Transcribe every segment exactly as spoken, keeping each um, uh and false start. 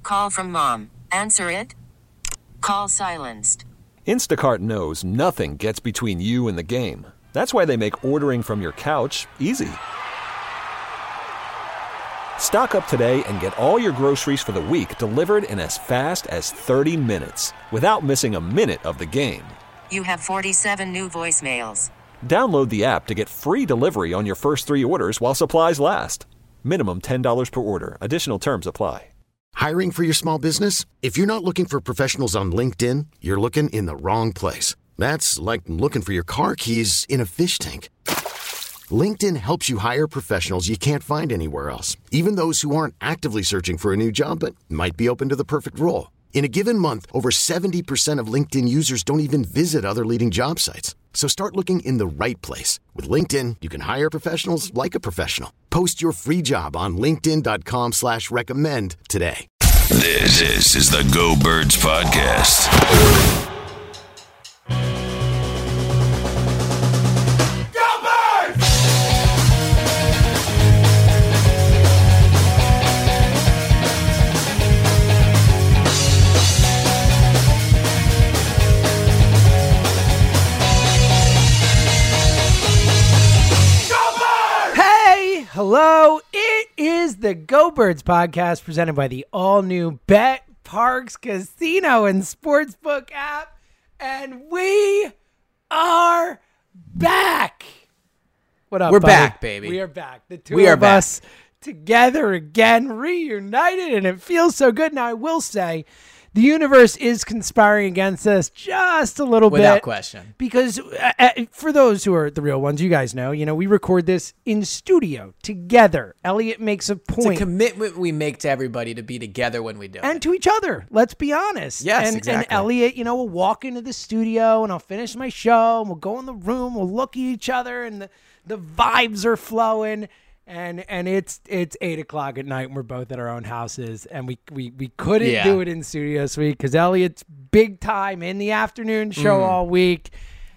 Call from mom. Answer it. Call silenced. Instacart knows nothing gets between you and the game. That's why they make ordering from your couch easy. Stock up today and get all your groceries for the week delivered in as fast as thirty minutes without missing a minute of the game. You have forty-seven new voicemails. Download the app to get free delivery on your first three orders while supplies last. Minimum ten dollars per order. Additional terms apply. Hiring for your small business? If you're not looking for professionals on LinkedIn, you're looking in the wrong place. That's like looking for your car keys in a fish tank. LinkedIn helps you hire professionals you can't find anywhere else, even those who aren't actively searching for a new job but might be open to the perfect role. In a given month, over seventy percent of LinkedIn users don't even visit other leading job sites. So start looking in the right place. With LinkedIn, you can hire professionals like a professional. Post your free job on linkedin.com slash recommend today. This, this is the Go Birds Podcast. Hello, it is the Go Birds Podcast presented by the all-new Bet Parks Casino and Sportsbook app, and we are back. What up, We're buddy? back, baby. We are back. The two We are of back. us together again, reunited, and it feels so good. Now, I will say, the universe is conspiring against us just a little Without bit. question. Because uh, uh, for those who are the real ones, you guys know, you know, we record this in studio together. Elliot makes a It's point. a commitment we make to everybody to be together when we do and it. to each other. Let's be honest. Yes, and, exactly. And Elliot, you know, will walk into the studio and I'll finish my show and we'll go in the room, we'll look at each other and the, the vibes are flowing. And and it's it's eight o'clock at night and we're both at our own houses and we we, we couldn't Yeah. do it in studio this week because Elliot's big time in the afternoon show Mm. all week,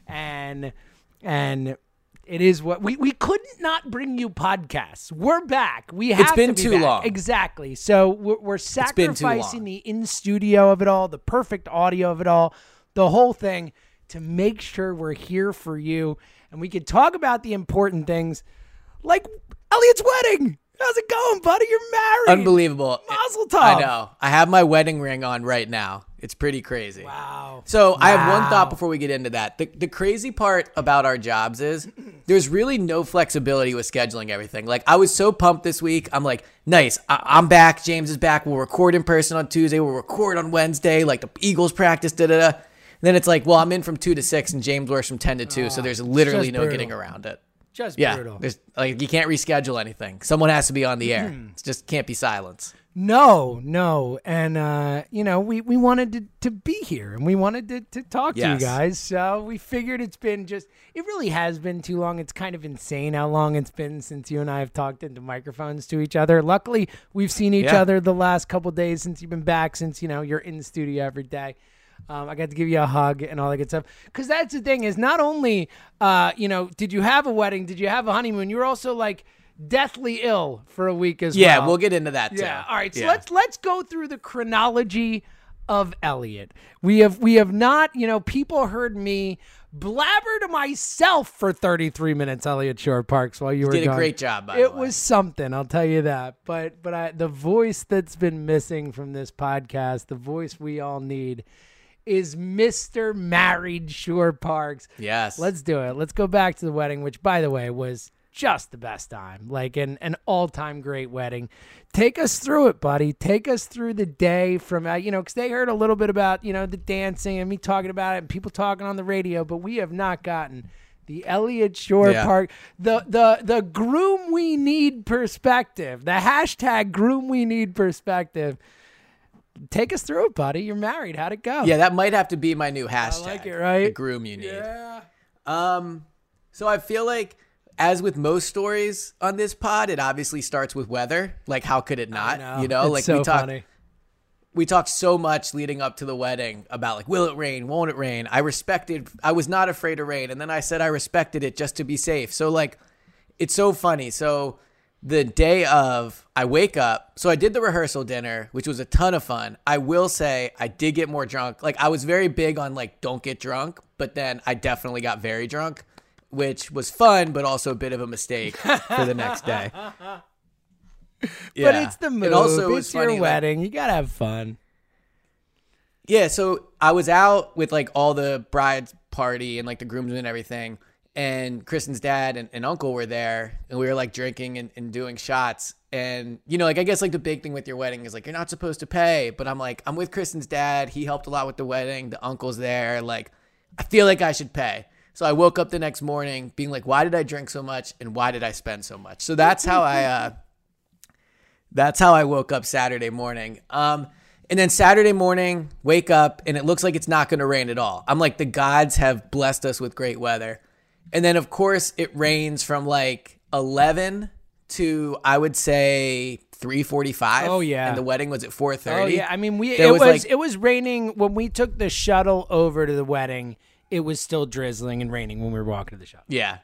and and it is what we we couldn't not bring you podcasts. We're back. We have It's been to be too back. long. Exactly. So we're, we're been too sacrificing long. the in studio of it all, the perfect audio of it all, the whole thing to make sure we're here for you and we can talk about the important things like Elliot's wedding. How's it going, buddy? You're married. Unbelievable. Mazel tov. I know. I have my wedding ring on right now. It's pretty crazy. Wow. So I have one Wow. thought before we get into that. The, the crazy part about our jobs is there's really no flexibility with scheduling everything. Like I was so pumped this week. I'm like, nice. I, I'm back. James is back. We'll record in person on Tuesday. We'll record on Wednesday. Like the Eagles practice. Da da da. Then it's like, well, I'm in from two to six, and James works from ten to two. so there's literally just no brutal. getting around it. Just Yeah, brutal. there's like you can't reschedule anything. Someone has to be on the air. It just can't be silence. No, no. And, uh, you know, we, we wanted to, to be here and we wanted to, to talk to Yes. you guys. So we figured it's been just, it really has been too long. It's kind of insane how long it's been since you and I have talked into microphones to each other. Luckily, we've seen each Yeah. other the last couple of days since you've been back, since, you know, you're in the studio every day. Um, I got to give you a hug and all that good stuff. Because that's the thing is not only, uh, you know, did you have a wedding? Did you have a honeymoon? You were also like deathly ill for a week as Yeah, well. we'll get into that too. Yeah. All right. So Yeah. let's let's go through the chronology of Elliot. We have we have not, you know, people heard me blabber to myself for thirty-three minutes, Elliot Shore Parks, while you were did a gone. great job, by It the way. was something, I'll tell you that. But but I, the voice that's been missing from this podcast, the voice we all need, is Mister Married Shore Parks. Yes. Let's do it. Let's go back to the wedding, which, by the way, was just the best time. Like an, an all-time great wedding. Take us through it, buddy. Take us through the day from, uh, you know, because they heard a little bit about, you know, the dancing and me talking about it and people talking on the radio, but we have not gotten the Elliot Shore Yeah. Park, the, the, the groom we need perspective, the hashtag groom we need perspective. Take us through it, buddy. You're married. How'd it go? Yeah, that might have to be my new hashtag. like it, right? The groom you need. Yeah. Um, so I feel like, as with most stories on this pod, it obviously starts with weather. Like, how could it not? know. You know, It's like so we talk, funny. we talked so much leading up to the wedding about like, will it rain? Won't it rain? I respected, I was not afraid of rain. And then I said I respected it just to be safe. So like, it's so funny. So the day of, I wake up. So I did the rehearsal dinner, which was a ton of fun. I will say I did get more drunk. Like, I was very big on, like, don't get drunk. But then I definitely got very drunk, which was fun, but also a bit of a mistake for the next day. Yeah. But it's the move. It also it's was your funny, like- wedding. You got to have fun. Yeah, so I was out with like all the bride's party and like the groomsmen and everything, and Kristen's dad and, and uncle were there, and we were like drinking and, and doing shots. And, you know, like I guess like the big thing with your wedding is like you're not supposed to pay, but I'm like, I'm with Kristen's dad. He helped a lot with the wedding. The uncle's there. Like, I feel like I should pay. So I woke up the next morning being like, why did I drink so much and why did I spend so much? So that's how I, uh, that's how I woke up Saturday morning. Um, And then Saturday morning, wake up, and it looks like it's not going to rain at all. I'm like, the gods have blessed us with great weather. And then, of course, it rains from like eleven to, I would say, three forty-five. Oh, yeah. And the wedding was at four thirty. Oh, yeah. I mean, we There it was, was, like- it was raining. When we took the shuttle over to the wedding, it was still drizzling and raining when we were walking to the shuttle. Yeah.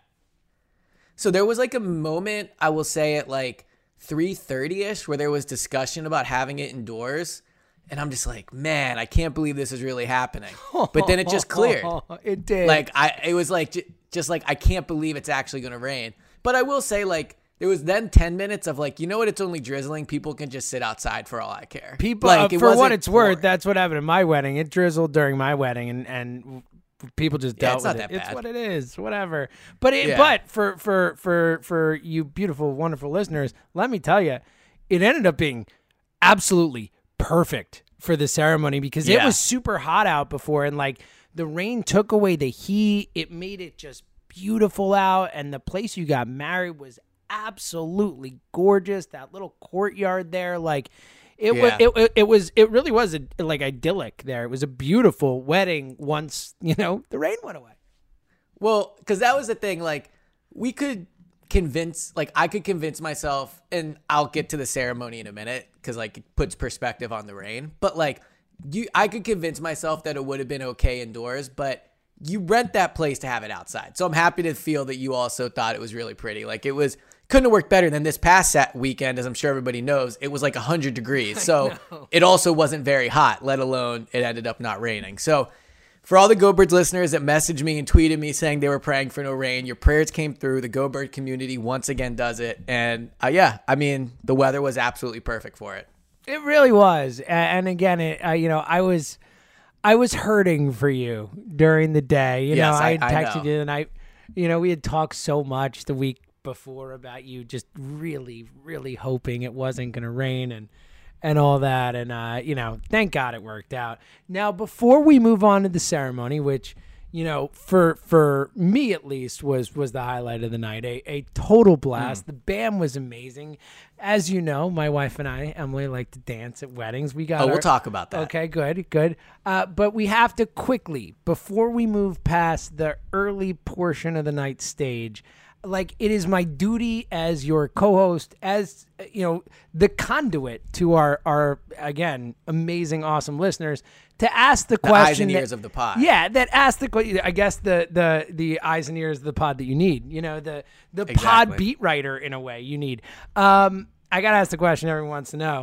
So there was like a moment, I will say, at like three thirty-ish where there was discussion about having it indoors. And I'm just like, man, I can't believe this is really happening. But then it just cleared. It did. Like, I, it was like, j- just like, I can't believe it's actually going to rain. But I will say, like, there was then ten minutes of like, you know what? It's only drizzling. People can just sit outside for all I care. People, like, uh, it for what wasn't it's worth, pouring. that's what happened at my wedding. It drizzled during my wedding, and, and people just Yeah, dealt it's with not it. that It's bad. what it is, whatever. But it, Yeah. but for for for for you beautiful, wonderful listeners, let me tell you, it ended up being absolutely perfect for the ceremony because it Yeah. was super hot out before, and like the rain took away the heat. It made it just beautiful out, and the place you got married was absolutely gorgeous. That little courtyard there, like it was, Yeah. it, it, it was, it really was a, like idyllic there. It was a beautiful wedding once, you know, the rain went away. Well, because that was the thing. Like, we could convince, like, I could convince myself, and I'll get to the ceremony in a minute because, like, it puts perspective on the rain. But, like, you, I could convince myself that it would have been okay indoors, but you rent that place to have it outside. So I'm happy to feel that you also thought it was really pretty. Like, it was, couldn't have worked better than this past sat weekend, as I'm sure everybody knows. It was like one hundred degrees. So it also wasn't very hot, let alone it ended up not raining. So for all the Go Birds listeners that messaged me and tweeted me saying they were praying for no rain, your prayers came through. The Go Bird community once again does it. And uh, yeah, I mean, the weather was absolutely perfect for it. It really was. A- And again, it, uh, you know, I was, I was hurting for you during the day. You Yes, know, I- I had I texted know. you and I, you know, we had talked so much the week before about you just really, really hoping it wasn't going to rain and, and all that. And, uh, you know, thank God it worked out. Now, before we move on to the ceremony, which, you know, for for me at least was was the highlight of the night, a, a total blast. The band was amazing. As you know, my wife and I, Emily, like to dance at weddings. We got Oh, we'll our- talk about that. Okay, good, good. Uh, but we have to quickly, before we move past the early portion of the night stage, like it is my duty as your co-host, as uh, you know, the conduit to our our again amazing, awesome listeners, to ask the, The question. eyes and that- ears of the pod. Yeah, that ask the question. I guess the the the eyes and ears of the pod that you need. You know, the the pod Exactly. beat writer in a way you need. Um, I gotta ask the question everyone wants to know: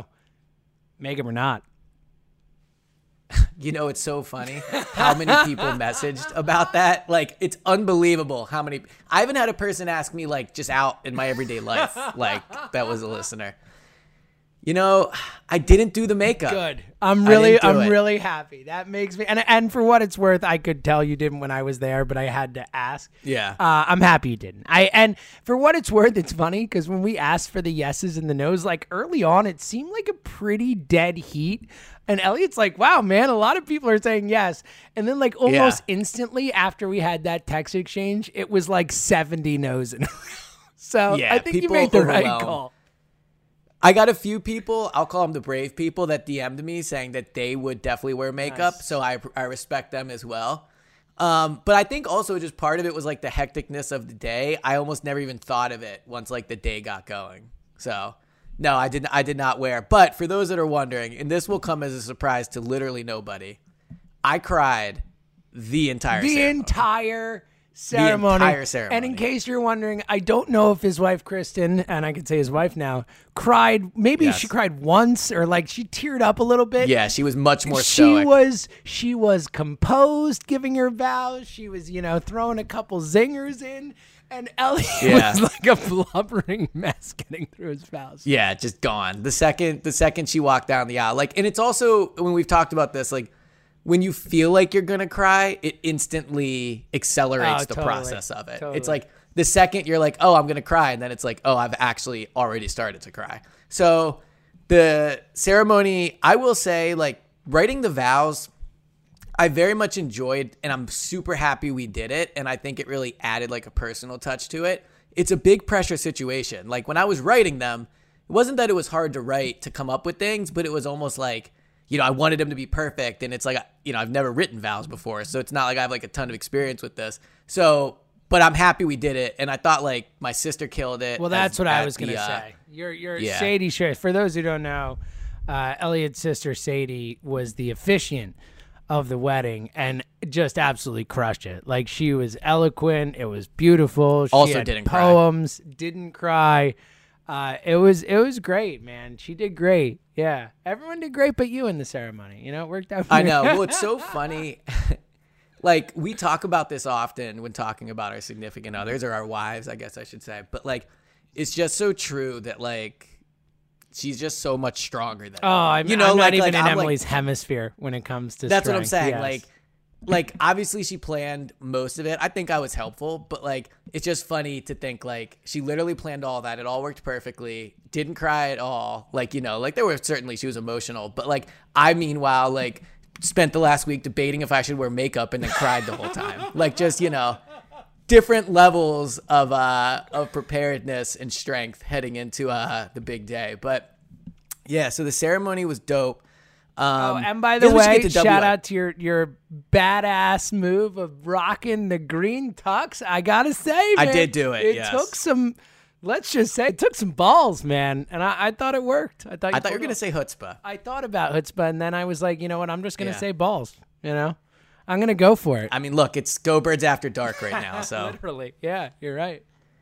make him or not? You know, it's so funny how many people messaged about that. Like, it's unbelievable how many. I haven't had a person ask me, like, just out in my everyday life, like, that was a listener. You know, I didn't do the makeup. Good. I'm I really, didn't do I'm it. really happy. That makes me, and and for what it's worth, I could tell you didn't when I was there, but I had to ask. Yeah. Uh, I'm happy you didn't. I and for what it's worth, it's funny because when we asked for the yeses and the nos, like early on, it seemed like a pretty dead heat. And Elliot's like, "Wow, man, a lot of people are saying yes." And then, like almost Yeah. instantly after we had that text exchange, it was like seventy nos in a row. So Yeah, I think you people made the right overwhelm. call. I got a few people, I'll call them the brave people, that D M'd me saying that they would definitely wear makeup. Nice. So I, I respect them as well. Um, but I think also just part of it was like the hecticness of the day. I almost never even thought of it once like the day got going. So no, I didn't. I did not wear. But for those that are wondering, and this will come as a surprise to literally nobody, I cried the entire The ceremony. entire ceremony. The entire ceremony. And in case you're wondering, I don't know if his wife Kristen, and I can say his wife now, cried. Maybe Yes. she cried once, or like she teared up a little bit. Yeah, she was much more she stoic. was she was composed, giving her vows. She was, you know, throwing a couple zingers in, and Elliot Yeah. was like a blubbering mess getting through his vows. Yeah, just gone. The second the second she walked down the aisle. Like, and it's also, when we've talked about this, like, when you feel like you're going to cry, it instantly accelerates Oh, the totally. process of it. Totally. It's like the second you're like, oh, I'm going to cry. And then it's like, oh, I've actually already started to cry. So the ceremony, I will say, like, writing the vows, I very much enjoyed, and I'm super happy we did it. And I think it really added like a personal touch to it. It's a big pressure situation. Like, when I was writing them, it wasn't that it was hard to write, to come up with things, but it was almost like, you know, I wanted them to be perfect. And it's like, you know, I've never written vows before. So it's not like I have like a ton of experience with this. So, but I'm happy we did it. And I thought like my sister killed it. Well, that's as- what I at was going to the, uh, say. Your your yeah. Sadie Sher. For those who don't know, uh, Elliot's sister Sadie was the officiant of the wedding and just absolutely crushed it. Like, she was eloquent. It was beautiful. She Also had didn't cry. poems. Didn't cry. Uh, it was it was great, man. She did great. Yeah, everyone did great, but you in the ceremony. You know, it worked out. For I you. know. Well, it's so funny. Like, we talk about this often when talking about our significant others, or our wives, I guess I should say. But like, it's just so true that like, she's just so much stronger than Oh, I'm, you know, I'm like, not even like, in I'm, like- Emily's hemisphere when it comes to. That's what I'm strength. saying. Yes. Like, like obviously she planned most of it. I think I was helpful, but like, it's just funny to think like she literally planned all that. It all worked perfectly. Didn't cry at all. Like, you know, like there were certainly, she was emotional, but like I meanwhile like spent the last week debating if I should wear makeup and then cried the whole time. Like, just, you know, different levels of uh of preparedness and strength heading into uh the big day. But yeah, so the ceremony was dope. Um, Oh, and by the here's what you way, get to shout W I P. out to your your badass move of rocking the green tux. I gotta say, I man, did do it, It yes. took some. Let's just say it took some balls, man, and I, I thought it worked. I thought you I thought you were pulled gonna it say chutzpah. off. I thought about chutzpah, and then I was like, you know what? I'm just gonna Yeah. say balls. You know, I'm gonna go for it. I mean, look, it's Go Birds After Dark right now. So, Literally, yeah, you're right.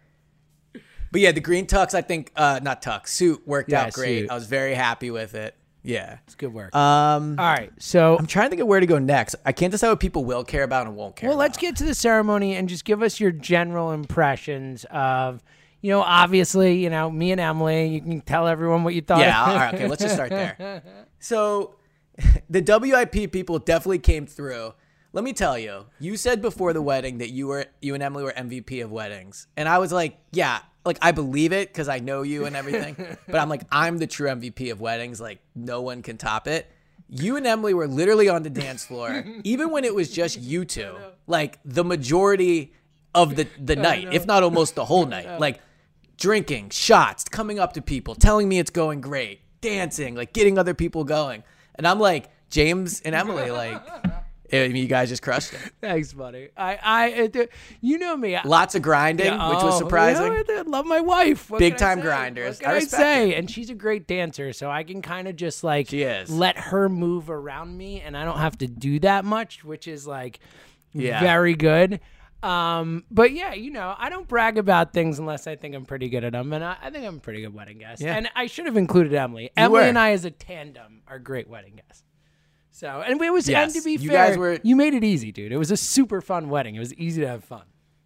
but yeah, the green tux, I think, uh, not tux, suit worked Yeah, out great. suit. I was very happy with it. Yeah. It's good work. Um, All right, so I'm trying to think of where to go next. I can't decide what people will care about and won't care. well, let's about. get to the ceremony and just give us your general impressions of, you know, obviously, you know, me and Emily. You can tell everyone what you thought. Yeah. All right. Okay. Let's just start there. So, the W I P people definitely came through. Let me tell you, you said before the wedding that you were you and Emily were M V P of weddings, and I was like, yeah, like I believe it because I know you and everything. But I'm like, I'm the true M V P of weddings. Like, no one can top it. You and Emily were literally on the dance floor, even when it was just you two. Like the majority of the the night, if not almost the whole night. Like drinking, shots, coming up to people, telling me it's going great, dancing, like getting other people going. And I'm like, James and Emily, like, I mean, you guys just crushed it. Thanks, buddy. I, I, it, you know me. I, Lots of grinding, Yeah, which was oh, surprising. yeah, I love my wife. What Big can I time say? grinders. What can I I, respect say? it. And she's a great dancer, so I can kind of just like She is. let her move around me, and I don't have to do that much, which is like Yeah. very good. Um, but yeah, you know, I don't brag about things unless I think I'm pretty good at them, and I, I think I'm a pretty good wedding guest. Yeah. And I should have included Emily. Emily were. and I, as a tandem, are great wedding guests. So, and it was, Yes. and to be You fair, guys were- you made it easy, dude. It was a super fun wedding. It was easy to have fun.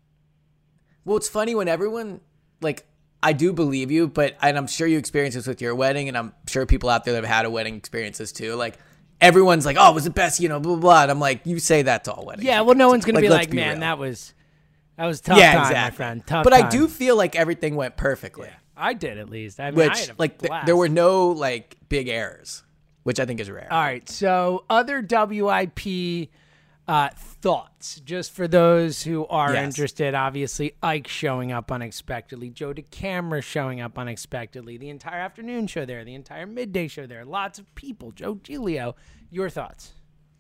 Well, it's funny when everyone, like, I do believe you, but, and I'm sure you experienced this with your wedding, and I'm sure people out there that have had a wedding experiences too. Like, everyone's like, oh, it was the best, you know, blah, blah, blah. And I'm like, you say that to all weddings. Yeah, well, no one's gonna Like, be let's like, be man, real." that was that was tough Yeah, time, exactly. my friend. Tough but I time. do feel like everything went perfectly. I did at least. I mean, I Which, had a like, th- blast. there were no, like, big errors, which I think is rare. All right, so other W I P uh, thoughts, just for those who are Yes. interested. Obviously, Ike showing up unexpectedly, Joe DeCamera showing up unexpectedly, the entire afternoon show there, the entire midday show there, lots of people. Joe Giglio, your thoughts?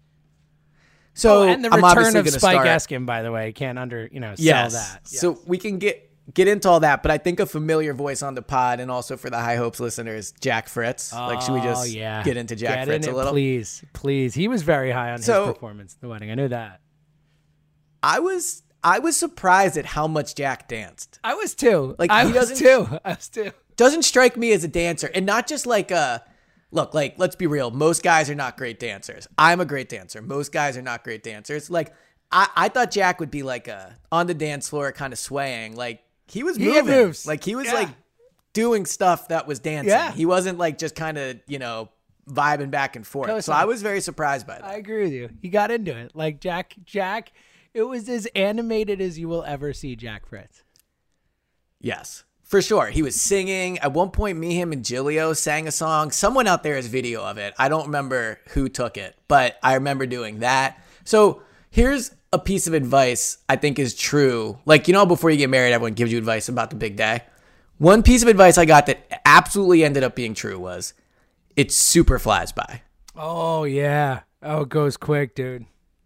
So, Oh, and the I'm return obviously of gonna Spike start. Eskin, by the way, can't under you know sell Yes. that. Yes. So we can get get into all that, but I think a familiar voice on the pod, and also for the High Hopes listeners, Jack Fritz. like, should we Oh, just yeah. get into Jack Get Fritz in a it, little? Please, please. He was very high on So- his performance at the wedding. I knew that. I was I was surprised at how much Jack danced. I was too. Like, I he was doesn't- too. I was too. Doesn't strike me as a dancer, and not just like a look. Like, let's be real. Most guys are not great dancers. I'm a great dancer. Most guys are not great dancers. Like, I, I thought Jack would be like a on the dance floor, kind of swaying. Like he was He moving. moves. Like he was Yeah. like doing stuff that was dancing. Yeah. He wasn't like just kind of you know vibing back and forth. Cosign. So I was very surprised by that. I agree with you. He got into it. Like Jack, Jack, it was as animated as you will ever see Jack Fritz. Yes, for sure. He was singing. At one point, me, him, and Gilio sang a song. Someone out there has video of it. I don't remember who took it, but I remember doing that. So here's a piece of advice I think is true. Like, you know, before you get married, everyone gives you advice about the big day. One piece of advice I got that absolutely ended up being true was it super flies by. Oh, yeah. Oh, it goes quick, dude.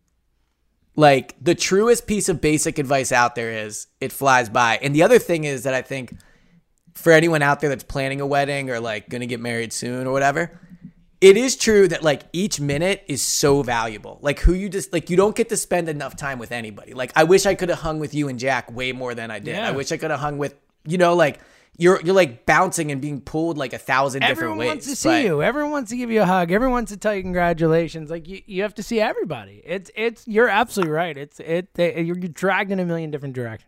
Like, the truest piece of basic advice out there is it flies by. And the other thing is that I think for anyone out there that's planning a wedding or like going to get married soon or whatever, it is true that like each minute is so valuable. Like who you just like, you don't get to spend enough time with anybody. Like I wish I could have hung with you and Jack way more than I did. Yeah. I wish I could have hung with, you know, like you're, you're like bouncing and being pulled like a thousand Everyone different ways. wants to see but- you. Everyone wants to give you a hug. Everyone wants to tell you congratulations. Like you, you have to see everybody. It's, it's. You're absolutely right. It's, it. They, you're dragged in a million different directions.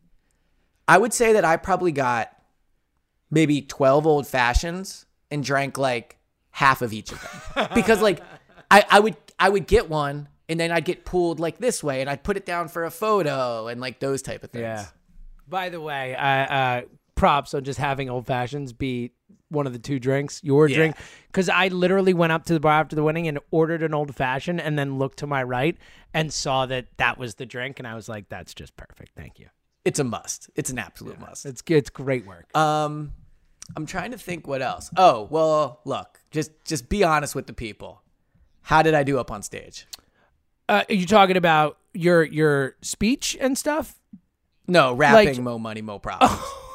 I would say that I probably got maybe twelve old fashions and drank like half of each of them because like I, I would I would get one and then I'd get pulled like this way and I'd put it down for a photo and like those type of things. Yeah. By the way, I, uh, props on just having old fashions be one of the two drinks, your Yeah. drink. Because I literally went up to the bar after the wedding and ordered an old fashioned and then looked to my right and saw that that was the drink. And I was like, that's just perfect. Thank you. It's a must. It's an absolute must. It's it's great work. Um, I'm trying to think what else. Oh, well, look, just just be honest with the people. How did I do up on stage? Uh, are you talking about your your speech and stuff? No, rapping, Like- mo money, mo problems.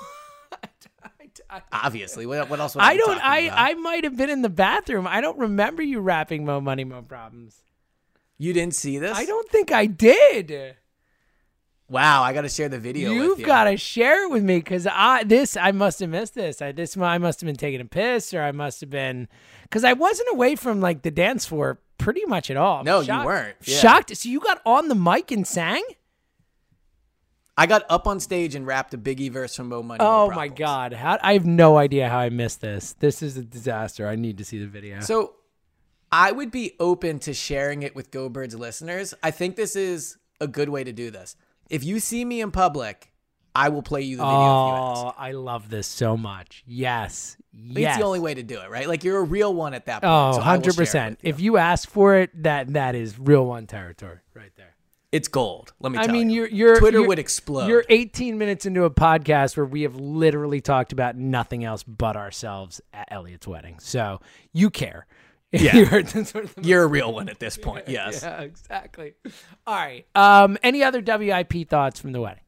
Obviously, what, what else? Would I, I be don't. talking I about? I might have been in the bathroom. I don't remember you rapping "Mo Money, Mo Problems." You didn't see this? I don't think I did. Wow, I got to share the video. You've with you. got to share it with me because I this I must have missed this. I this I must have been taking a piss or I must have been because I wasn't away from like the dance floor pretty much at all. I'm No, you shocked- weren't. Yeah. Shocked. So you got on the mic and sang? I got up on stage and rapped a Biggie verse from Mo Money. Mo Oh my Problems. God! How, I have no idea how I missed this. This is a disaster. I need to see the video. So I would be open to sharing it with Go Birds listeners. I think this is a good way to do this. If you see me in public, I will play you the video if you ask. Oh, I love this so much. Yes. I think Yes. It's the only way to do it, right? Like you're a real one at that point. Oh, so I will share it one hundred percent. with you. If you ask for it, that that is real one territory right there. It's gold. Let me I tell mean, you. you're, you're Twitter you're- would explode. You're eighteen minutes into a podcast where we have literally talked about nothing else but ourselves at Elliot's wedding. So you care. Yeah. You heard this sort of thing. You're a real one at this point. Yes. Yeah, exactly. All right. Um, any other W I P thoughts from the wedding?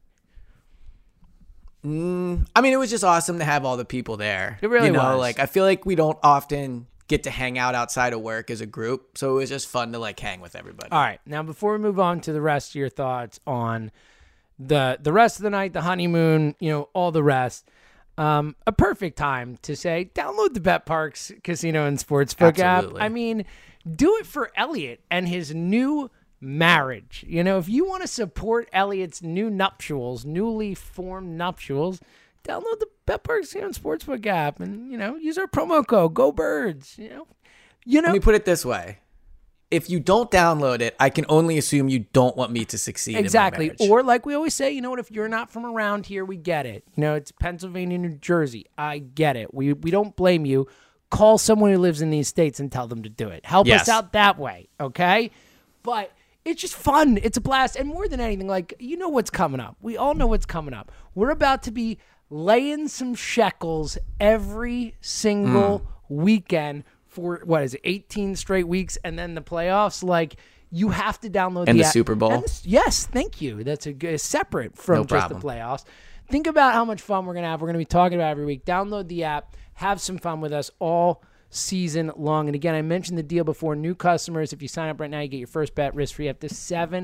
I mean, it was just awesome to have all the people there. It really you know, was. Like I feel like we don't often get to hang out outside of work as a group, so it was just fun to like hang with everybody. All right. Now, before we move on to the rest of your thoughts on the the rest of the night, the honeymoon, you know, all the rest, um, a perfect time to say, download the Bet Parks Casino and Sportsbook app. Absolutely. I mean, do it for Elliot and his new marriage. You know, if you want to support Elliot's new nuptials, newly formed nuptials, download the Bet Parks Casino and Sportsbook app and, you know, use our promo code, Go Birds, you know. You know, Let me put it this way. If you don't download it, I can only assume you don't want me to succeed exactly. in my marriage. Or like we always say, you know what, if you're not from around here, we get it. You know, it's Pennsylvania, New Jersey. I get it. We we don't blame you. Call someone who lives in these states and tell them to do it. Help Yes. us out that way, okay? But it's just fun. It's a blast. And more than anything, like, you know what's coming up. We all know what's coming up. We're about to be laying some shekels every single Mm. weekend for, what is it, eighteen straight weeks and then the playoffs. Like, you have to download And the the app. Super Bowl. And the- yes, thank you. That's a good, separate from No just the problem. playoffs. Think about how much fun we're going to have. We're going to be talking about it every week. Download the app. Have some fun with us all season long. And again, I mentioned the deal before. New customers, if you sign up right now, you get your first bet risk-free up to seven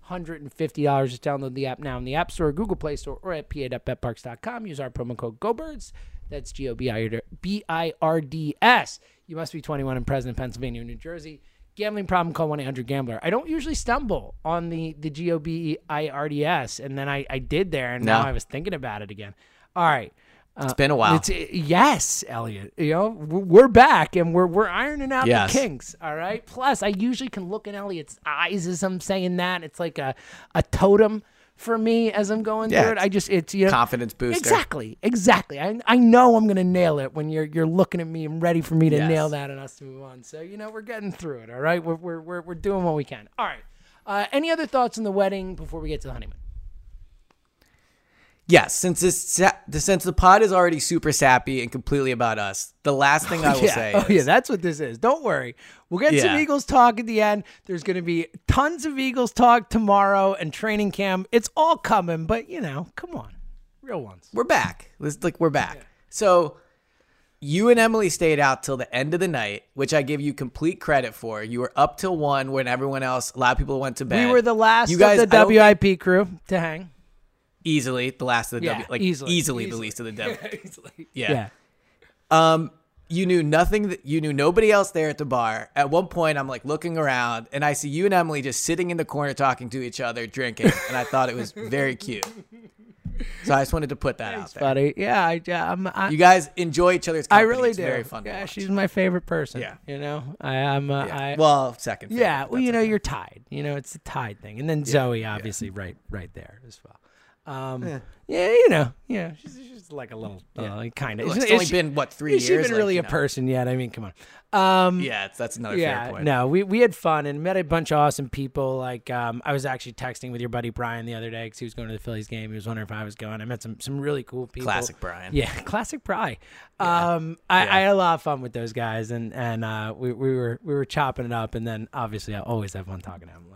hundred fifty dollars. Just download the app now in the App Store, Google Play Store, or at p a dot bet parks dot com. Use our promo code GOBIRDS. That's G O B I R D S. You must be twenty-one and present in Pennsylvania or New Jersey. Gambling problem, call one eight hundred gambler. I don't usually stumble on the, the G O B I R D S, and then I, I did there, and No. now I was thinking about it again. All right. Uh, It's been a while. It's, yes, Elliot. You know, we're back, and we're we're ironing out Yes. the kinks, all right? Plus, I usually can look in Elliot's eyes as I'm saying that. It's like a, a totem for me as I'm going Yeah, through it. I just, it's, you know. Confidence booster. Exactly, exactly. I I know I'm gonna nail it when you're you're looking at me and ready for me to Yes. nail that and us to move on. So you know we're getting through it. All right, we're we're we're, we're doing what we can. All right. Uh, any other thoughts on the wedding before we get to the honeymoon? Yes, since this sa- since the pod is already super sappy and completely about us, the last thing I will yeah. say Oh is, yeah, that's what this is. Don't worry. We'll get some Yeah. Eagles talk at the end. There's going to be tons of Eagles talk tomorrow and training camp. It's all coming, but you know, come on, real ones. we're back. Let's like we're back. So you and Emily stayed out till the end of the night, which I give you complete credit for. You were up till one when everyone else, a lot of people went to bed. We were the last You guys, of the I don't W I P crew to hang. easily the last of the Yeah, W, like easily, easily, the easily. least of the W. Easily. Yeah. Yeah. Um, you knew nothing. That, you knew nobody else there at the bar. At one point, I'm like looking around, and I see you and Emily just sitting in the corner talking to each other, drinking, and I thought it was very cute. So I just wanted to put that out there. Buddy. Yeah, I, yeah, I'm, I, You guys enjoy each other's I company. really it's do. Very fun. to Yeah, watch. she's my favorite person. Yeah. You know, I am. Uh, Yeah. I, well, second. favorite, yeah. but Well, you that's know, okay. you're tied. You know, it's the tied thing, and then Zoe, obviously, right, right there as well. Um, yeah. you know, yeah, she's, she's like a little, Yeah. uh, like kind of. Look, it's only been what three Is she years. even like, really you a know. person yet? I mean, come on. Um, Yeah, it's, that's another yeah, fair point. no, we, we had fun and met a bunch of awesome people. Like, um, I was actually texting with your buddy Brian the other day because he was going to the Phillies game. He was wondering if I was going. I met some some really cool people. Classic Brian. Yeah, classic Bri. Um, I, Yeah. I had a lot of fun with those guys, and and uh, we we were we were chopping it up, and then obviously I always have fun talking to Emily.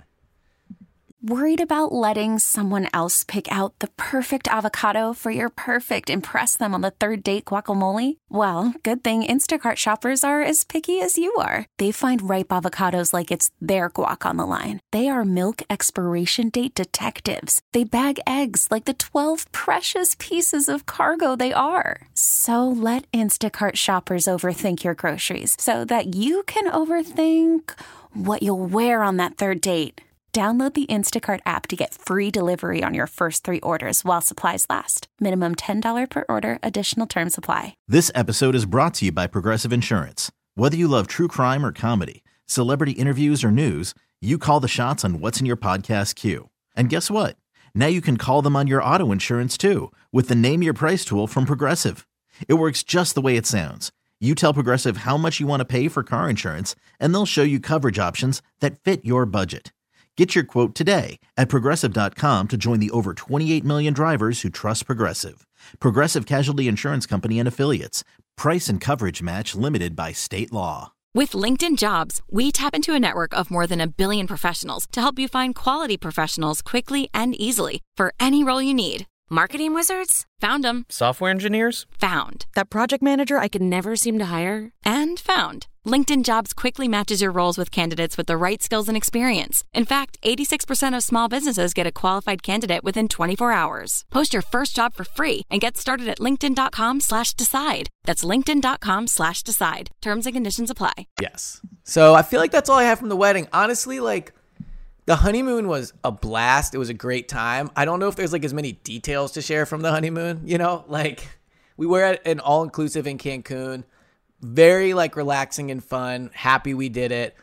Worried about letting someone else pick out the perfect avocado for your perfect impress them on the third date guacamole? Well, good thing Instacart shoppers are as picky as you are. They find ripe avocados like it's their guac on the line. They are milk expiration date detectives. They bag eggs like the twelve precious pieces of cargo they are. So let Instacart shoppers overthink your groceries so that you can overthink what you'll wear on that third date. Download the Instacart app to get free delivery on your first three orders while supplies last. Minimum ten dollars per order. Additional terms apply. This episode is brought to you by Progressive Insurance. Whether you love true crime or comedy, celebrity interviews or news, you call the shots on what's in your podcast queue. And guess what? Now you can call them on your auto insurance too with the Name Your Price tool from Progressive. It works just the way it sounds. You tell Progressive how much you want to pay for car insurance, and they'll show you coverage options that fit your budget. Get your quote today at Progressive dot com to join the over twenty-eight million drivers who trust Progressive. Progressive Casualty Insurance Company and Affiliates. Price and coverage match limited by state law. With LinkedIn Jobs, we tap into a network of more than a billion professionals to help you find quality professionals quickly and easily for any role you need. Marketing wizards? Found them. Software engineers? Found. That project manager I could never seem to hire? And found. LinkedIn Jobs quickly matches your roles with candidates with the right skills and experience. In fact, eighty-six percent of small businesses get a qualified candidate within twenty-four hours. Post your first job for free and get started at linkedin.com slash decide. That's linkedin.com slash decide. Terms and conditions apply. Yes. So I feel like that's all I have from the wedding. Honestly, like the honeymoon was a blast. It was a great time. I don't know if there's like as many details to share from the honeymoon, you know, like we were at an all-inclusive in Cancun. Very like relaxing and fun. Happy we did it.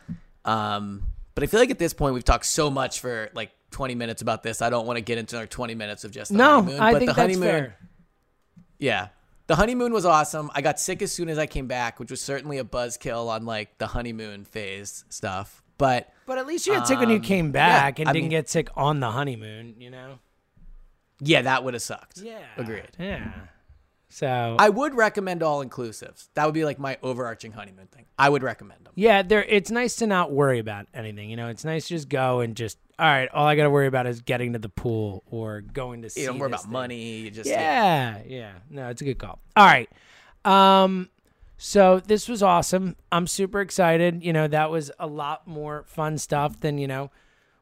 Um, but I feel like at this point we've talked so much for like twenty minutes about this. I don't want to get into another twenty minutes of just the No, honeymoon. I but think the that's honeymoon, fair. Yeah. The honeymoon was awesome. I got sick as soon as I came back, which was certainly a buzzkill on like the honeymoon phase stuff. But But at least you got sick when you Um, came back yeah, and I didn't mean- get sick on the honeymoon. You know. yeah, that would have sucked. Yeah. Agreed. Yeah. So I would recommend all inclusives. That would be like my overarching honeymoon thing. I would recommend them. yeah, there. It's nice to not worry about anything. You know, it's nice to just go and just. All right, all I got to worry about is getting to the pool or going to see. You don't worry this about thing. money. You just Yeah, yeah. No, it's a good call. All right. Um, so this was awesome. I'm super excited. You know, that was a lot more fun stuff than, you know,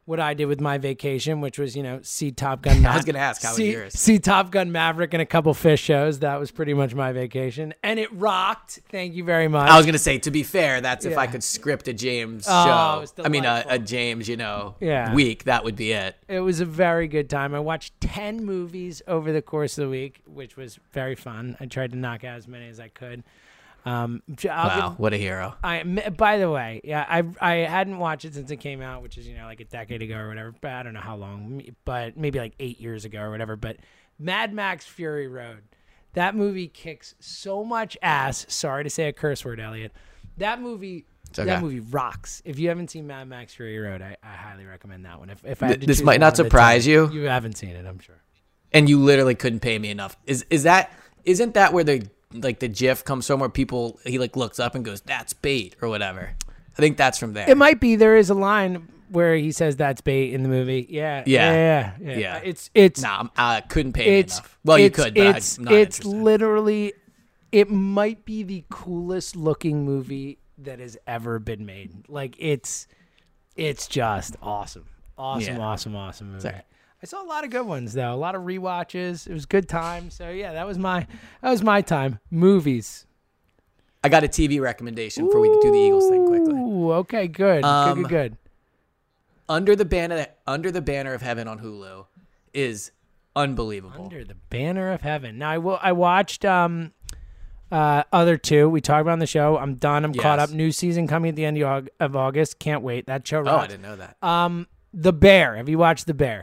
what I did with my vacation, which was, you know, see Top Gun. Ma- I was going to ask, how was see, yours? See Top Gun Maverick and a couple fish shows. That was pretty much my vacation. And it rocked. Thank you very much. I was going to say, to be fair, that's if Yeah. I could script a James Oh, show. it was I mean, a, delightful. a James, you know, Yeah. week. That would be it. It was a very good time. I watched ten movies over the course of the week, which was very fun. I tried to knock out as many as I could. Um, I'll Wow, give- what a hero. I by the way, yeah, I I hadn't watched it since it came out, which is, you know, like a decade ago or whatever. But I don't know how long, but maybe like eight years ago or whatever. But Mad Max Fury Road, that movie kicks so much ass. Sorry to say a curse word, Elliot. That movie, okay. that movie rocks. If you haven't seen Mad Max Fury Road, I, I highly recommend that one. If if I had to This choose might one not of the surprise two, you. you haven't seen it, I'm sure. And you literally couldn't pay me enough. Is is that isn't that where the like the GIF comes from, where people he like looks up and goes, "That's bait" or whatever? I think that's from there. It might be. There is a line where he says that's bait in the movie. Yeah, Yeah. yeah, yeah. Yeah. It's it's Nah, I'm- I couldn't pay it's me enough. Well, you it's- could, but it's I'm not it's interested. literally it might be the coolest looking movie that has ever been made. Like it's it's just awesome, awesome, Yeah. awesome, awesome movie. Sorry. I saw a lot of good ones though, a lot of rewatches. It was a good time. So yeah, that was my that was my time. Movies. I got a T V recommendation before we do the Eagles thing quickly. Ooh, okay, good, Um, good, good, good. Under the banner, under the banner of heaven on Hulu, is unbelievable. Under the banner of heaven. Now I will. I watched um, uh, other two. We talked about on the show. I'm done. I'm caught Yes. up. New season coming at the end of Aug- of August. Can't wait. That show. Oh, Rocks. I didn't know that. Um, The Bear. Have you watched The Bear?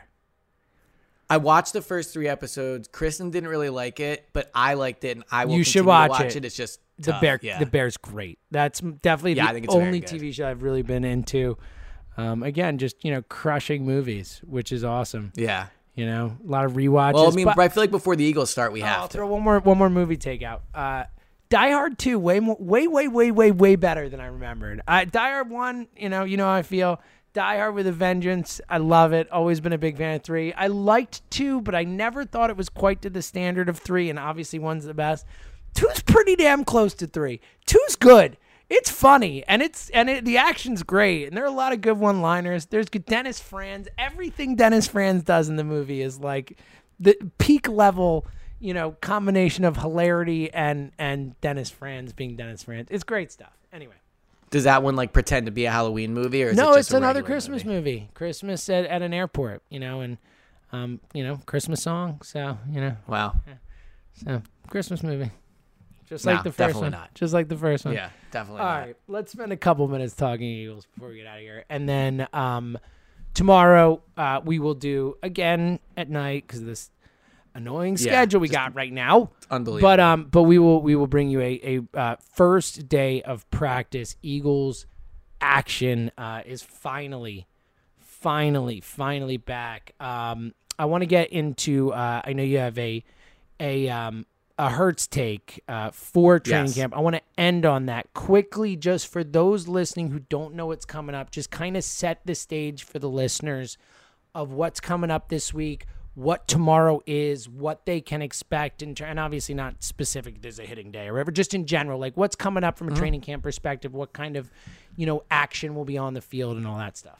I watched the first three episodes. Kristen didn't really like it, but I liked it, and I will You continue should watch to watch it. it. It's just The tough. Bear. Yeah. The Bear's great. That's definitely Yeah, the I think it's very only good. T V show I've really been into. Um, again, just you know, crushing movies, which is awesome. Yeah. You know, a lot of rewatches. Well, I mean, but- but I feel like before the Eagles start, we have I'll to. throw one more one more movie takeout. Uh, Die Hard two, way more, way way way way way better than I remembered. Uh, Die Hard one, you know, you know how I feel. Die Hard with a Vengeance, I love it. Always been a big fan of three. I liked two, but I never thought it was quite to the standard of three. And obviously, one's the best. Two's pretty damn close to three. Two's good. It's funny and it's and it, the action's great and there are a lot of good one-liners. There's good Dennis Franz. Everything Dennis Franz does in the movie is like the peak level, you know, combination of hilarity and and Dennis Franz being Dennis Franz. It's great stuff. Anyway, Does that one like pretend to be a Halloween movie, or is no, it just it's a another regular Christmas movie? movie. Christmas at, at an airport, you know, and um, you know, Christmas song. So you know, Wow. so Christmas movie, just No, like the first definitely one. not. Just like the first one. Yeah, definitely All not. right, let's spend a couple minutes talking Eagles before we get out of here, and then um, tomorrow uh, we will do again at night because of this annoying Yeah, schedule we just got right now. Unbelievable. But um, but we will we will bring you a a uh, first day of practice. Eagles action uh, is finally, finally, finally back. Um, I want to get into. Uh, I know you have a a um a Hertz take uh, for training Yes. camp. I want to end on that quickly, just for those listening who don't know what's coming up. Just kind of set the stage for the listeners of what's coming up this week, what tomorrow is, what they can expect, and, and obviously not specific there's a hitting day or whatever, just in general, like what's coming up from a Mhm. training camp perspective, what kind of, you know, action will be on the field and all that stuff.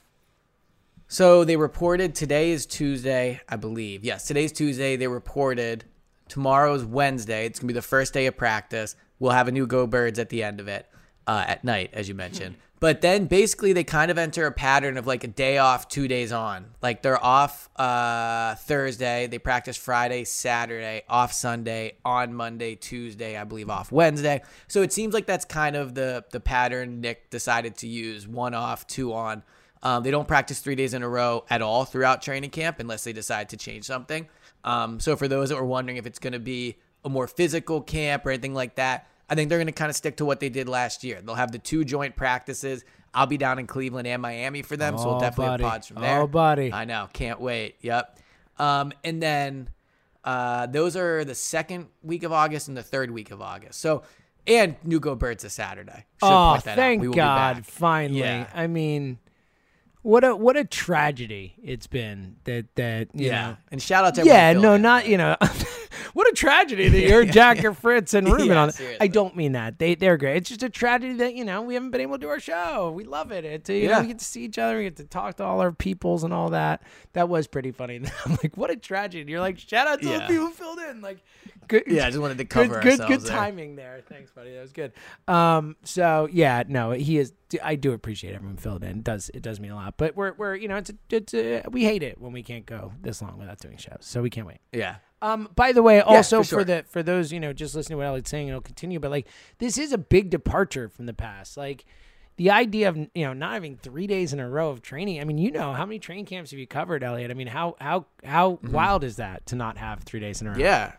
So they reported today is Tuesday, I believe. Yes, today's Tuesday. They reported tomorrow's Wednesday. It's going to be the first day of practice. We'll have a new Go Birds at the end of it uh, at night, as you mentioned. But then basically they kind of enter a pattern of like a day off, two days on. Like they're off uh, Thursday. They practice Friday, Saturday, off Sunday, on Monday, Tuesday, I believe off Wednesday. So it seems like that's kind of the, the pattern Nick decided to use. One off, two on. Um, they don't practice three days in a row at all throughout training camp unless they decide to change something. Um, so for those that were wondering if it's going to be a more physical camp or anything like that, I think they're going to kind of stick to what they did last year. They'll have the two joint practices. I'll be down in Cleveland and Miami for them, so we'll Oh, definitely buddy. have pods from there. Oh, buddy. I know. Can't wait. Yep. Um, and then uh, those are the second week of August and the third week of August. So, and New Go Birds is Saturday. Should Oh, point that out. thank We will be God! back. Finally, Yeah. I mean, what a what a tragedy it's been that that you Yeah. know. And shout out to everyone yeah, in no, Philly. not you know. what a tragedy that you're Jack or Fritz and Ruben Yeah, on it. seriously. I don't mean that. They, they're great. It's just a tragedy that, you know, we haven't been able to do our show. We love it. It's, you know, Yeah. we get to see each other. We get to talk to all our peoples and all that. That was pretty funny. I'm like, what a tragedy. And you're like, shout out to Yeah. the people who filled in. Like, good. Yeah, I just wanted to Good, cover good, ourselves good there. timing there. Thanks, buddy. That was good. Um, so yeah, no, he is. I do appreciate everyone filling in. It does it does mean a lot. But we're we're you know it's a, it's a, we hate it when we can't go this long without doing shows. So we can't wait. Yeah. Um. By the way, also for for, sure. the for those you know just listening to what Elliot's saying, it'll continue. But like this is a big departure from the past. Like the idea of you know not having three days in a row of training. I mean, you know how many training camps have you covered, Elliot? I mean, how how how Mm-hmm. wild is that to not have three days in a row? Yeah.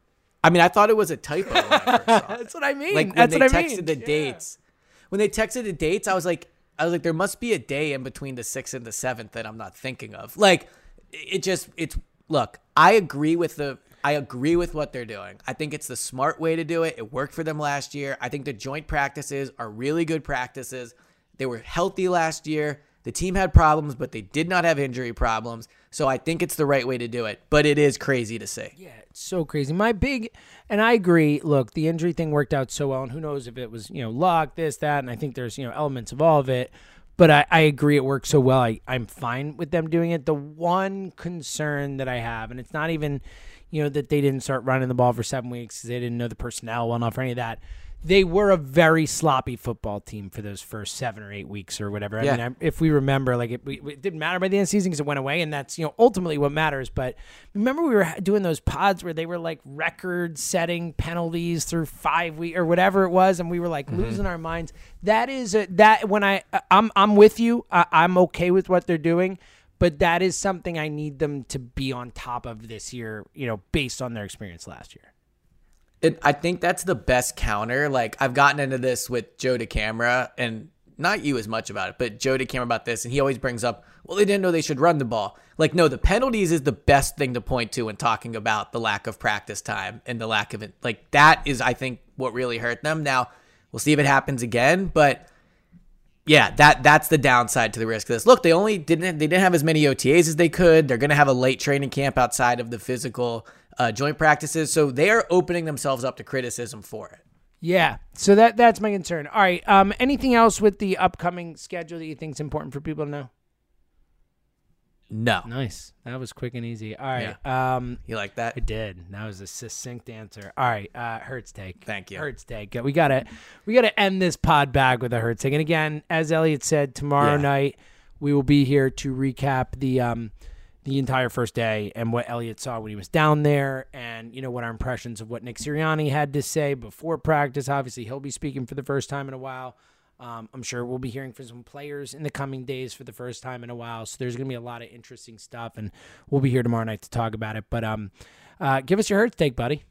I mean, I thought it was a typo when I first saw it. That's what I mean. Like when That's they what I texted mean. the Yeah. dates. When they texted the dates, I was like, I was like, there must be a day in between the sixth and the seventh that I'm not thinking of. Like, it just, it's. Look, I agree with the, I agree with what they're doing. I think it's the smart way to do it. It worked for them last year. I think the joint practices are really good practices. They were healthy last year. The team had problems, but they did not have injury problems. So I think it's the right way to do it. But it is crazy to see. Yeah, it's so crazy. My big, and I agree. Look, the injury thing worked out so well, and who knows if it was you know luck, this, that, and I think there's you know elements of all of it. But I, I agree it worked so well. I, I'm fine with them doing it. The one concern that I have, and it's not even, you know, that they didn't start running the ball for seven weeks because they didn't know the personnel well enough or any of that. They were a very sloppy football team for those first seven or eight weeks or whatever. I Yeah. mean, I, if we remember, like it, it didn't matter by the end of the season because it went away, and that's you know ultimately what matters. But remember, we were doing those pods where they were like record-setting penalties through five weeks or whatever it was, and we were like Mm-hmm. losing our minds. That is a, that when I I'm I'm with you. I, I'm okay with what they're doing. But that is something I need them to be on top of this year, you know, based on their experience last year. It, I think that's the best counter. Like, I've gotten into this with Joe DeCamara, and not you as much about it, but Joe DeCamara about this, and he always brings up, well, they didn't know they should run the ball. Like, no, the penalties is the best thing to point to when talking about the lack of practice time and the lack of it. Like, that is, I think, what really hurt them. Now, we'll see if it happens again, but yeah, that that's the downside to the risk of this. Look, they only didn't they didn't have as many O T As as they could. They're going to have a late training camp outside of the physical uh, joint practices, so they are opening themselves up to criticism for it. Yeah, so that that's my concern. All right, um, anything else with the upcoming schedule that you think is important for people to know? No, Nice. That was quick and easy. All right. Um, you like that? I did. That was a succinct answer. All right. Uh, Hurts take. Thank you. Hurts take. We gotta we gotta end this pod back with a Hurts take. And again, as Elliot said, tomorrow Yeah. night we will be here to recap the um the entire first day and what Elliot saw when he was down there, and you know what our impressions of what Nick Sirianni had to say before practice. Obviously, he'll be speaking for the first time in a while. Um, I'm sure we'll be hearing from some players in the coming days for the first time in a while. So there's going to be a lot of interesting stuff, and we'll be here tomorrow night to talk about it. But um, uh, give us your Hurts take, buddy.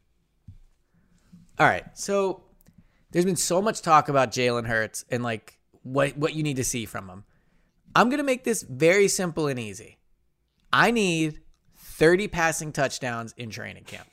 All right. So there's been so much talk about Jalen Hurts and like what what you need to see from him. I'm going to make this very simple and easy. I need thirty passing touchdowns in training camp.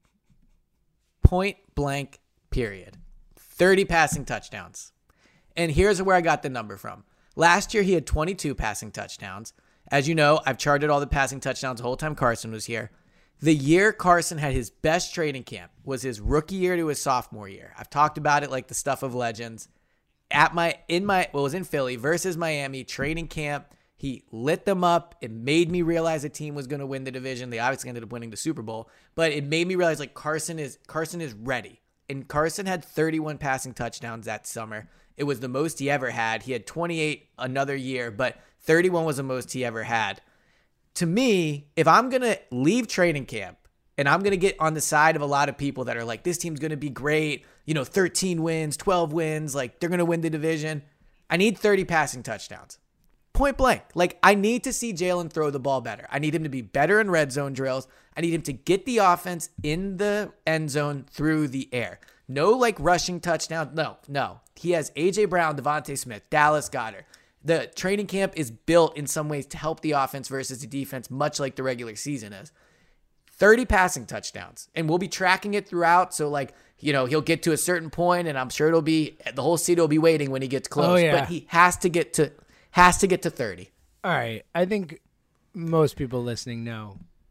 Point blank, period. thirty passing touchdowns. And here's where I got the number from. Last year, he had twenty-two passing touchdowns. As you know, I've charted all the passing touchdowns the whole time Carson was here. The year Carson had his best training camp was his rookie year to his sophomore year. I've talked about it like the stuff of legends. At my, in my, well, it was in Philly versus Miami training camp. He lit them up. It made me realize the team was going to win the division. They obviously ended up winning the Super Bowl, but it made me realize like Carson is, Carson is ready. And Carson had thirty-one passing touchdowns that summer. It was the most he ever had. He had twenty-eight another year, but thirty-one was the most he ever had. To me, if I'm going to leave training camp and I'm going to get on the side of a lot of people that are like, this team's going to be great, you know, thirteen wins, twelve wins, like they're going to win the division, I need thirty passing touchdowns. Point blank. Like, I need to see Jalen throw the ball better. I need him to be better in red zone drills. I need him to get the offense in the end zone through the air. No, like, rushing touchdown. No, no. He has A J. Brown, Devontae Smith, Dallas Goedert. The training camp is built in some ways to help the offense versus the defense, much like the regular season is. thirty passing touchdowns. And we'll be tracking it throughout. So, like, you know, he'll get to a certain point, and I'm sure it'll be, the whole seat will be waiting when he gets close. Oh, yeah. But he has to get to... Has to get to thirty. All right. I think most people listening know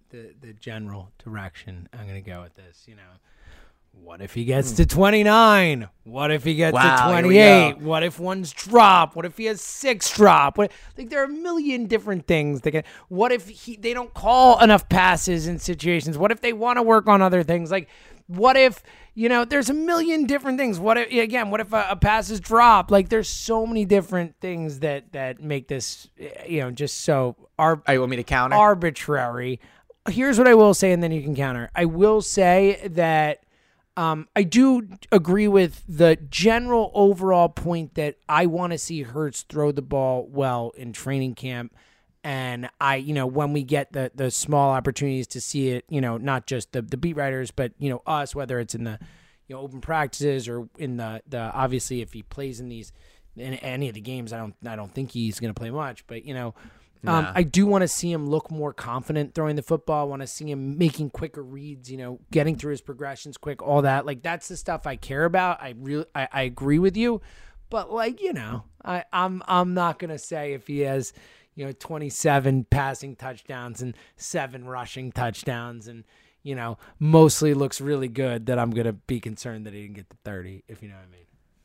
the the general direction I'm gonna go with this. You know, what if he gets to twenty-nine? What if he gets Wow, to here we twenty-eight? go. What if one's drop? What if he has six drop? What, like there are a million different things that can. What if he they don't call enough passes in situations? What if they want to work on other things? Like, what if, you know, there's a million different things. What if, again, what if a, a pass is dropped? Like, there's so many different things that, that make this, you know, just so ar- Oh, you want me to counter? arbitrary. Here's what I will say, and then you can counter. I will say that um, I do agree with the general overall point that I want to see Hurts throw the ball well in training camp. And I, you know, when we get the the small opportunities to see it, you know, not just the, the beat writers, but, you know, us, whether it's in the, you know, open practices or in the, the obviously if he plays in these, in any of the games, I don't, I don't think he's going to play much, but, you know, um, Nah. I do want to see him look more confident throwing the football. I want to see him making quicker reads, you know, getting through his progressions quick, all that. Like, that's the stuff I care about. I really, I, I agree with you, but like, you know, I, I'm, I'm not going to say if he has, you know, twenty-seven passing touchdowns and seven rushing touchdowns and, you know, mostly looks really good that I'm going to be concerned that he didn't get to thirty, if you know what I mean.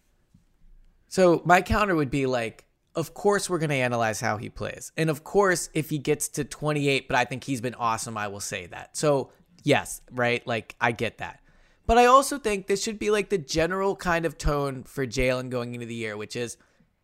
So my counter would be like, of course we're going to analyze how he plays. And of course, if he gets to twenty-eight, but I think he's been awesome, I will say that. So yes, right? Like, I get that. But I also think this should be like the general kind of tone for Jalen going into the year, which is,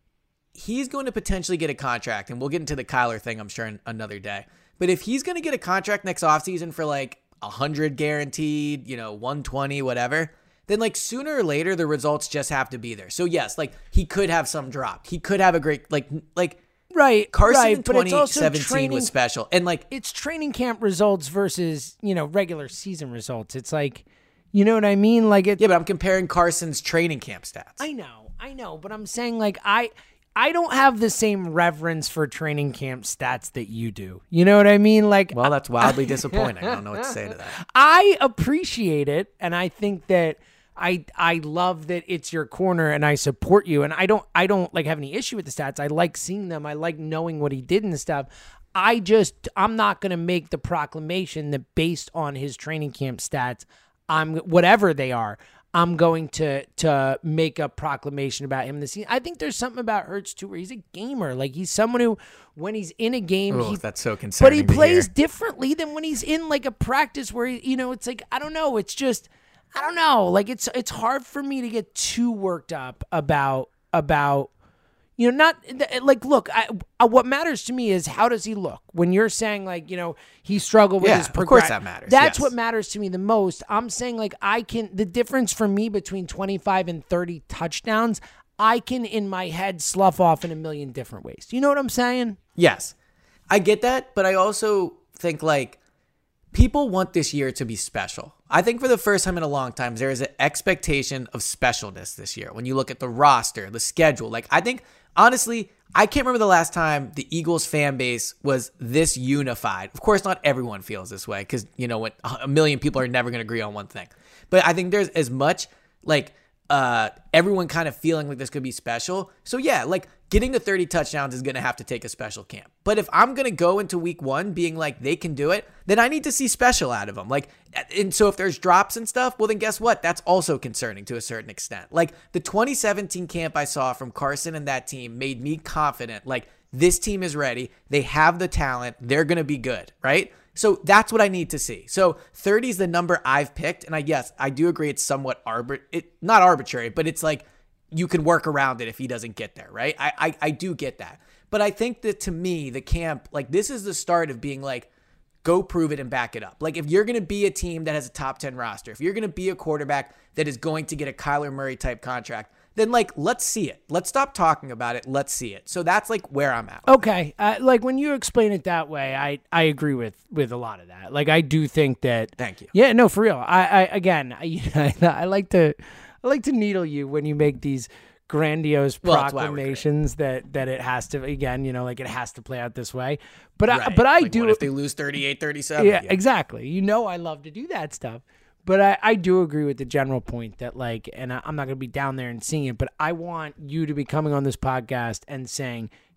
he's going to potentially get a contract, and we'll get into the Kyler thing, I'm sure, in another day. But if he's going to get a contract next offseason for like one hundred guaranteed, you know, one twenty, whatever, then like sooner or later, the results just have to be there. So yes, like he could have some drop. He could have a great, like, like right, Carson right, in but it's twenty seventeen also training, was special. And like, it's training camp results versus, you know, regular season results. It's like, you know what I mean? Like, it, yeah, but I'm comparing Carson's training camp stats. I know, I know, but I'm saying like, I, I don't have the same reverence for training camp stats that you do. You know what I mean? Like, well, that's wildly disappointing. I don't know what to say to that. I appreciate it, and I think that I I love that it's your corner, and I support you. And I don't I don't like have any issue with the stats. I like seeing them. I like knowing what he did and stuff. I just I'm not gonna make the proclamation that based on his training camp stats, I'm whatever they are. I'm going to to make a proclamation about him this season. I think there's something about Hurts too, where he's a gamer. Like, he's someone who, when he's in a game, Oh, he, that's so concerning. but he to plays hear. differently than when he's in like a practice where he, you know, it's like I don't know. It's just I don't know. Like, it's it's hard for me to get too worked up about about. You know, not like, look, I, I, what matters to me is how does he look? When you're saying, like, you know, he struggled with Yeah, his of progress. course that matters, That's yes. what matters to me the most. I'm saying, like, I can, the difference for me between twenty-five and thirty touchdowns, I can, in my head, slough off in a million different ways. You know what I'm saying? Yes, I get that, but I also think, like, people want this year to be special. I think for the first time in a long time, there is an expectation of specialness this year. When you look at the roster, the schedule, like, I think, honestly, I can't remember the last time the Eagles fan base was this unified. Of course, not everyone feels this way because, you know, what, a million people are never going to agree on one thing. But I think there's as much, like, uh, everyone kind of feeling like this could be special. So, yeah, like, getting to thirty touchdowns is going to have to take a special camp. But if I'm going to go into week one being like, they can do it, then I need to see special out of them. Like, and so if there's drops and stuff, well, then guess what? That's also concerning to a certain extent. Like, the twenty seventeen camp I saw from Carson and that team made me confident. Like, this team is ready. They have the talent. They're going to be good, right? So that's what I need to see. So thirty is the number I've picked. And I guess I do agree it's somewhat arbit, it not arbitrary, but it's like, you can work around it if he doesn't get there, right? I, I I do get that. But I think that to me, the camp, like, this is the start of being like, go prove it and back it up. Like, if you're going to be a team that has a top ten roster, if you're going to be a quarterback that is going to get a Kyler Murray type contract, then, like, let's see it. Let's stop talking about it. Let's see it. So that's, like, where I'm at. Okay. Uh, like, when you explain it that way, I, I agree with, with a lot of that. Like, I do think that. Thank you. Yeah, no, for real. I, I again, I, I like to, I like to needle you when you make these grandiose Well, that's why we're proclamations that, that it has to, again, you know, like, it has to play out this way. But Right. I, but I Like, do. what if they lose thirty-eight thirty-seven? Yeah, exactly. You know, I love to do that stuff. But I, I do agree with the general point that, like, and I, I'm not going to be down there and seeing it, but I want you to be coming on this podcast and saying,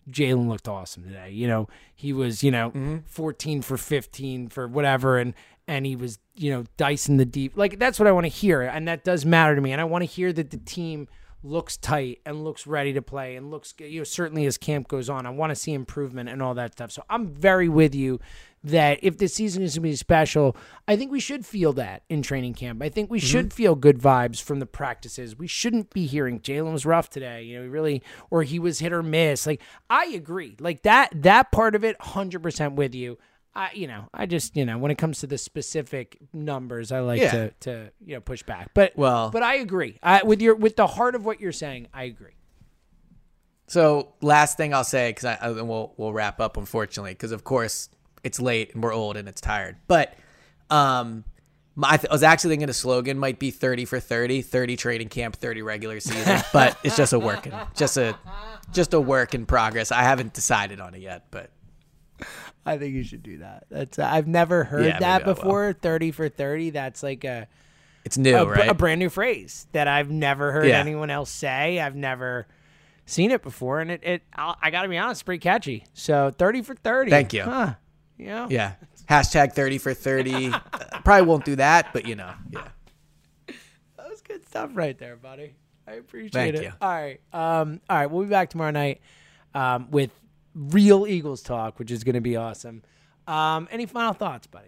Jalen looked awesome today. You know, he was, you know, Mm-hmm. fourteen for fifteen for whatever, and and he was, you know, dicing the deep. Like, that's what I want to hear, and that does matter to me. And I want to hear that the team looks tight and looks ready to play and looks, you know, certainly as camp goes on, I want to see improvement and all that stuff. So I'm very with you that if this season is going to be special, I think we should feel that in training camp. I think we mm-hmm. should feel good vibes from the practices. We shouldn't be hearing Jalen was rough today, you know, really, or he was hit or miss. Like, I agree. Like, that that part of it, one hundred percent with you. I, you know, I just, you know, when it comes to the specific numbers, I like yeah. to, to, you know, push back. But, well, but I agree. I, with your, with the heart of what you're saying, I agree. So last thing I'll say, because I, I we'll we'll wrap up, unfortunately, because of course it's late and we're old and it's tired. But um, my, I, th- I was actually thinking the slogan might be thirty for thirty, thirty training camp, thirty regular season. But it's just a work, in, just a just a work in progress. I haven't decided on it yet, but. I think you should do that. That's uh, I've never heard yeah, that before. thirty for thirty. That's like a it's new, a, right? A brand new phrase that I've never heard yeah. anyone else say. I've never seen it before, and it. it I'll, I got to be honest, it's pretty catchy. So thirty for thirty. Thank you. Huh. You know? Yeah. Hashtag thirty for thirty. uh, probably won't do that, but you know, yeah. That was good stuff right there, buddy. I appreciate Thank it. you. All right. Um. All right. We'll be back tomorrow night, um, with real Eagles talk, which is going to be awesome. Um, any final thoughts, buddy?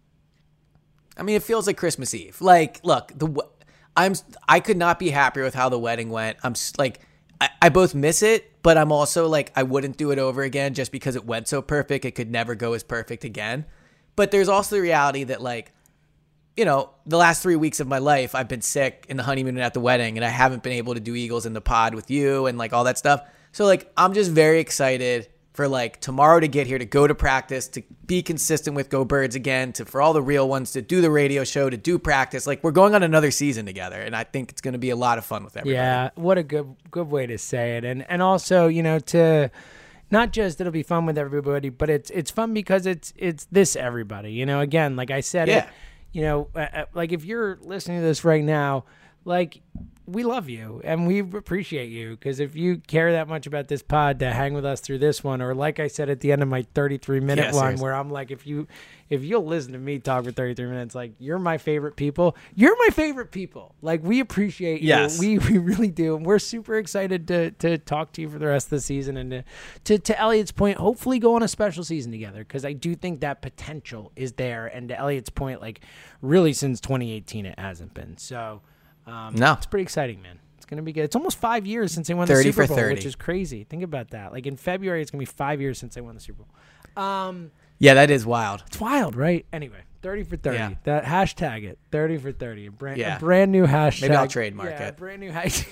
I mean, it feels like Christmas Eve. Like, look, the I'm I could not be happier with how the wedding went. I'm like, I, I both miss it, but I'm also like, I wouldn't do it over again just because it went so perfect. It could never go as perfect again. But there's also the reality that, like, you know, the last three weeks of my life, I've been sick in the honeymoon and at the wedding, and I haven't been able to do Eagles in the pod with you and like all that stuff. So like, I'm just very excited for like tomorrow to get here, to go to practice, to be consistent with Go Birds again, to for all the real ones to do the radio show, to do practice. Like, we're going on another season together, and I think it's going to be a lot of fun with everybody. Yeah, what a good good way to say it. And and also, you know, to not just it'll be fun with everybody, but it's it's fun because it's it's this everybody. You know, again, like I said, yeah. it, you know, uh, like if you're listening to this right now, like, we love you and we appreciate you, because if you care that much about this pod to hang with us through this one, or like I said at the end of my thirty-three minute yeah, one, seriously. where I'm like, if you if you'll listen to me talk for thirty-three minutes, like, you're my favorite people. You're my favorite people. Like, we appreciate you. Yes. We we really do. And we're super excited to to talk to you for the rest of the season, and to to, to Elliot's point, hopefully go on a special season together, because I do think that potential is there. And to Elliot's point, like, really since twenty eighteen it hasn't been. So Um, no, it's pretty exciting, man. It's going to be good. It's almost five years since they won the thirty Super for Bowl, thirty. which is crazy. Think about that. Like, in February, it's going to be five years since they won the Super Bowl. Um, yeah, that is wild. It's wild, right? Anyway, thirty for thirty. Yeah. That hashtag it. thirty for thirty. A brand, Yeah. a brand new hashtag. Maybe I'll trademark yeah, it. A brand new hashtag.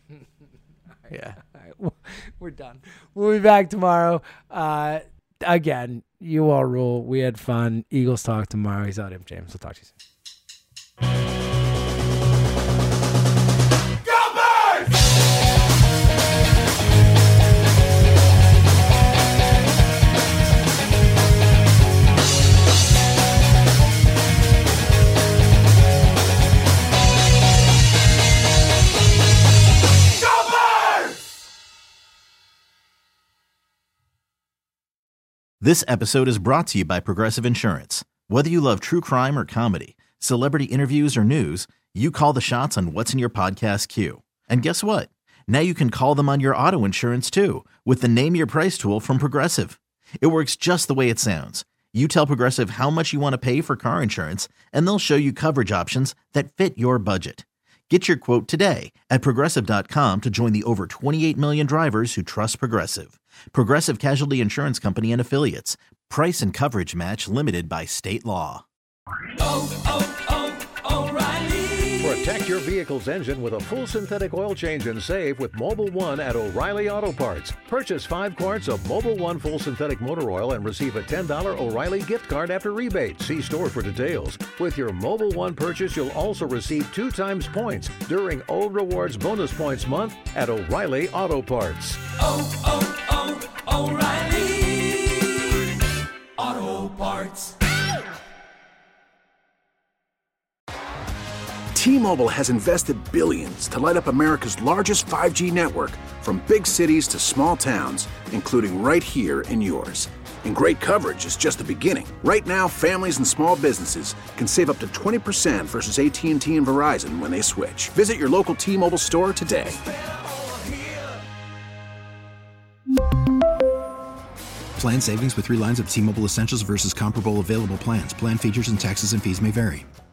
Yeah. All right, we're done. We'll be back tomorrow. Uh, again, you all rule. We had fun. Eagles talk tomorrow. He's out, M. James. We'll talk to you soon. This episode is brought to you by Progressive Insurance. Whether you love true crime or comedy, celebrity interviews or news, you call the shots on what's in your podcast queue. And guess what? Now you can call them on your auto insurance too, with the Name Your Price tool from Progressive. It works just the way it sounds. You tell Progressive how much you want to pay for car insurance, and they'll show you coverage options that fit your budget. Get your quote today at Progressive dot com to join the over twenty-eight million drivers who trust Progressive. Progressive Casualty Insurance Company and Affiliates. Price and coverage match limited by state law. Oh, oh, oh, O'Reilly. Protect your vehicle's engine with a full synthetic oil change and save with Mobil one at O'Reilly Auto Parts. Purchase five quarts of Mobil one full synthetic motor oil and receive a ten dollars O'Reilly gift card after rebate. See store for details. With your Mobil one purchase, you'll also receive two times points during O Rewards Bonus Points Month at O'Reilly Auto Parts. Oh, oh, oh, O'Reilly Auto Parts. T-Mobile has invested billions to light up America's largest five G network, from big cities to small towns, including right here in yours. And great coverage is just the beginning. Right now, families and small businesses can save up to twenty percent versus A T and T and Verizon when they switch. Visit your local T-Mobile store today. Plan savings with three lines of T-Mobile Essentials versus comparable available plans. Plan features and taxes and fees may vary.